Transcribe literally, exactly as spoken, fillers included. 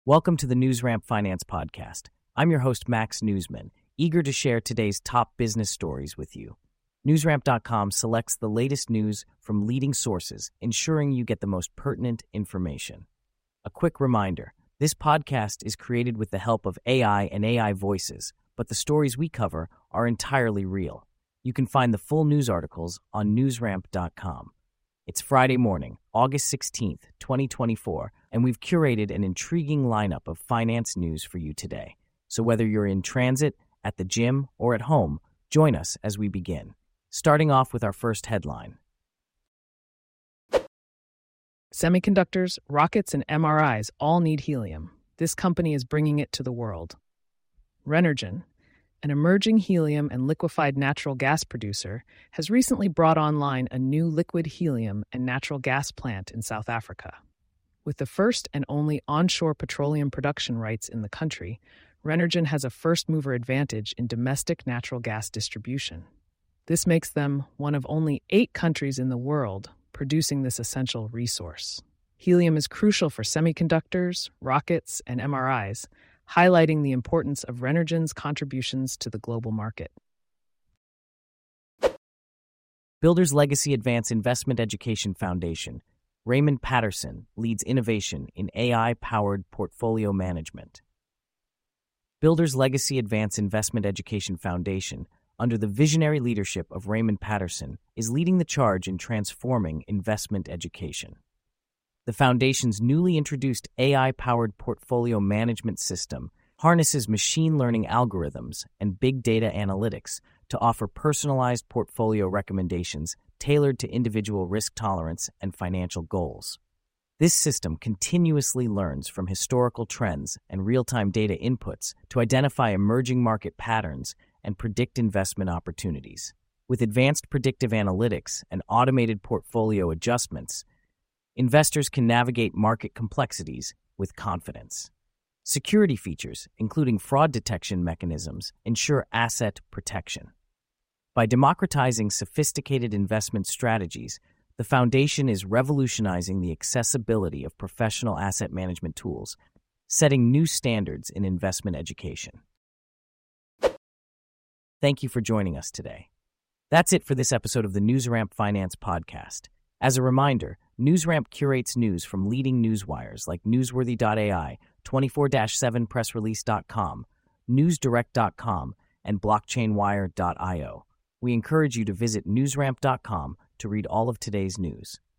Welcome to the NewsRamp Finance Podcast. I'm your host, Max Newsman, eager to share today's top business stories with you. NewsRamp dot com selects the latest news from leading sources, ensuring you get the most pertinent information. A quick reminder, this podcast is created with the help of A I and A I voices, but the stories we cover are entirely real. You can find the full news articles on NewsRamp dot com. It's Friday morning, August sixteenth, twenty twenty-four, and we've curated an intriguing lineup of finance news for you today. So whether you're in transit, at the gym, or at home, join us as we begin. Starting off with our first headline. Semiconductors, rockets, and M R Is all need helium. This company is bringing it to the world. Renergen, an emerging helium and liquefied natural gas producer, has recently brought online a new liquid helium and natural gas plant in South Africa. With the first and only onshore petroleum production rights in the country, Renergen has a first-mover advantage in domestic natural gas distribution. This makes them one of only eight countries in the world producing this essential resource. Helium is crucial for semiconductors, rockets, and M R Is, highlighting the importance of Renergen's contributions to the global market. Builders Legacy Advanced Investment Education Foundation, Raymond Patterson, leads innovation in A I-powered portfolio management. Builders Legacy Advanced Investment Education Foundation, under the visionary leadership of Raymond Patterson, is leading the charge in transforming investment education. The Foundation's newly introduced A I-powered portfolio management system harnesses machine learning algorithms and big data analytics to offer personalized portfolio recommendations tailored to individual risk tolerance and financial goals. This system continuously learns from historical trends and real-time data inputs to identify emerging market patterns and predict investment opportunities. With advanced predictive analytics and automated portfolio adjustments, investors can navigate market complexities with confidence. Security features, including fraud detection mechanisms, ensure asset protection. By democratizing sophisticated investment strategies, the Foundation is revolutionizing the accessibility of professional asset management tools, setting new standards in investment education. Thank you for joining us today. That's it for this episode of the NewsRamp Finance Podcast. As a reminder, NewsRamp curates news from leading newswires like Newsworthy dot A I, twenty-four seven press release dot com, newsdirect dot com, and blockchain wire dot io. We encourage you to visit newsramp dot com to read all of today's news.